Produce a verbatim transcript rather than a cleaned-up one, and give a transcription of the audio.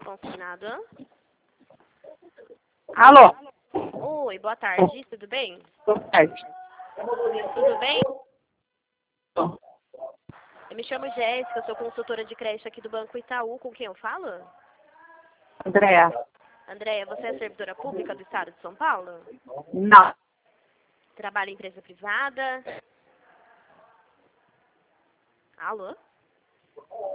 consignado. Alô? Oi, boa tarde, tudo bem? Boa tarde. Tudo bem? Eu me chamo Jéssica, eu sou consultora de crédito aqui do Banco Itaú. Com quem eu falo? Andréa? Andréia, você é servidora pública do Estado de São Paulo? Não. Trabalha em empresa privada? Alô?